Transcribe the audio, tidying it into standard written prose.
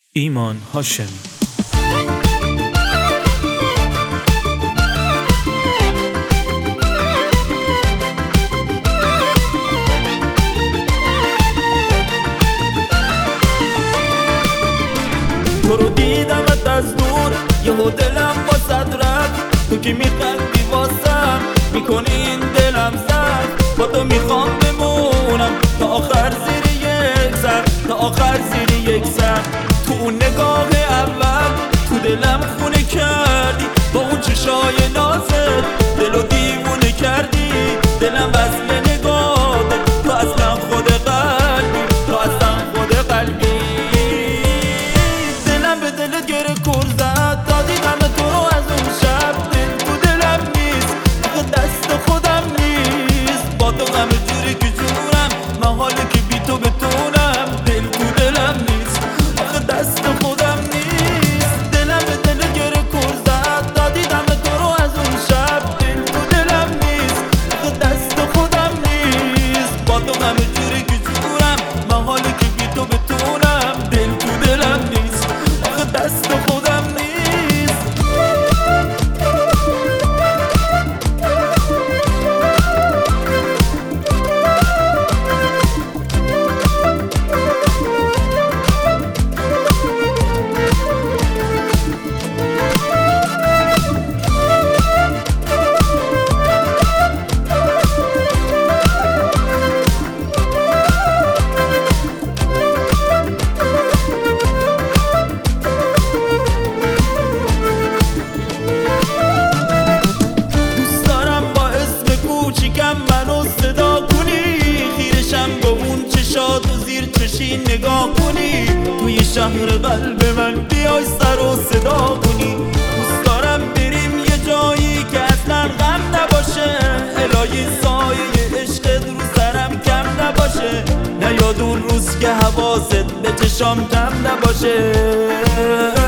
ایمان هاشمی. تو رو دیدمت از دور، یهو دلم واسد رفت. تو که میخندی واسم، میکنی این دلم زد. با تو میخوام بمونم تا آخر زیر یک سر، تا آخر زیر یک سر. تو اون نگاه اول تو دلم خونه کردی، با اون چشای نازت دلو دیوونه کردی. دلم وصل نگاهت، تو اصلا خود قلبی، تو اصلا خود قلبی. دلم به دلت گره کور زد، تا دیدم تو رو از اون شب. دل تو دلم نیست، آخه دست خودم نیست. با تو همه جوری که جورم، من حالی که بی تو بتونم. دل تو دلم نیست، آخه دست خودم نیست. دلم به دلت گره کور زد، تا دیدم تو رو از اون شب. دل تو دلم نیست، آخه دست خودم نیست. با تو همه جوری که جورم، من حالی که بی تو بتونم. دل تو دلم نیست، آخه دست خودم نیست. منو صدا کنی، خیرشم با اون چشات و زیر چشی نگاه کنی. توی شهر قلب من بیای سر و صدا کنی. دوست دارم بریم یه جایی که اصلا غم نباشه. الهی سایه عشقت رو سرم کم نباشه. نه یاد اون روز که حواست به چشام کم نباشه.